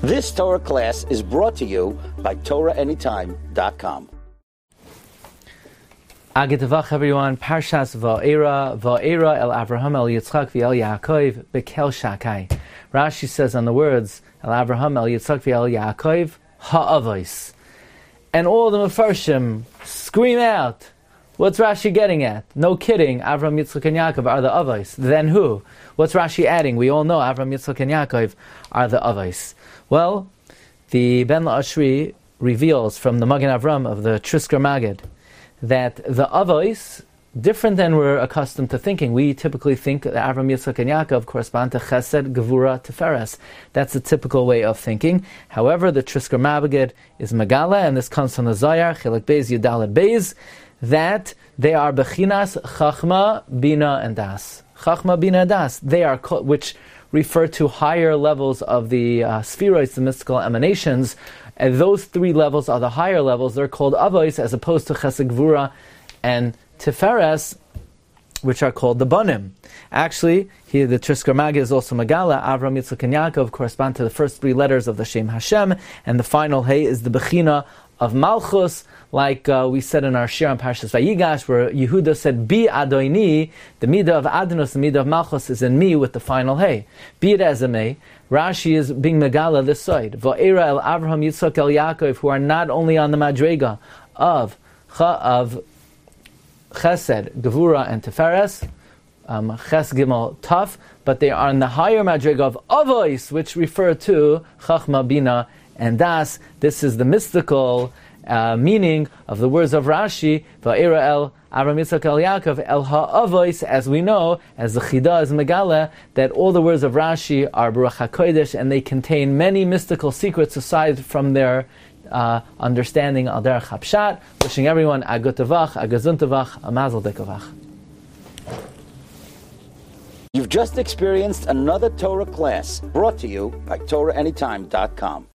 This Torah class is brought to you by TorahAnytime.com. Agetavach, everyone. Parshas Va'era el Avraham el Yitzchak v'el Yaakov bekel shakai. Rashi says on the words el Avraham el Yitzchak v'el Yaakov ha'avos, and all the Mefarshim scream out. What's Rashi getting at? No kidding, Avraham, Yitzchak, and Yaakov are the avos. Then who? What's Rashi adding? We all know Avraham, Yitzchak, and Yaakov are the avos. Well, the Ben La'ashri reveals from the Magen Avram of the Trisker Magid that the avos, different than we're accustomed to thinking. We typically think that Avraham, Yitzchak, and Yaakov correspond to Chesed, Gevura, Tiferes. That's the typical way of thinking. However, the Trisker Magid is Megala, and this comes from the Zohar, Chilek Beis, Yudalet Beis, that they are Bechinas, Chachma, Bina, and Das. Chachma, Bina, and Das. They are, which refer to higher levels of the spheroids, the mystical emanations. And those three levels are the higher levels. They're called Avos, as opposed to Chesed, Gevura, and Tiferes, which are called the Banim. Actually, here the Trisker Magid is also Megala. Avraham, Yitzchak, and Yaakov correspond to the first three letters of the Shem Hashem, and the final Hey is the Bechina of Malchus, like we said in our Shir on Parshas Vayigash, where Yehuda said, Bi Adoini, the Midah of Adonus, the Midah of Malchus is in me with the final Hey. Be it as it may, Rashi is being Megala this side. Va'era el Avraham, Yitzchak, el Yaakov, who are not only on the Madrega of Chesed, Gevura, and Tiferes, Ches Gimel Taf, but they are in the higher Madrega of Avos, which refer to Chachma, Bina, and Das. This is the mystical meaning of the words of Rashi, Va'era el Avraham, Yitzchak, el Yaakov, el ha'avos, as we know, as the Chida is Megala, that all the words of Rashi are Baruch HaKodesh, and they contain many mystical secrets aside from their understanding al derech hapshat. Wishing everyone a gut tavach, a gezund tavach, a mazel dekavach. You've just experienced another Torah class brought to you by TorahAnytime.com.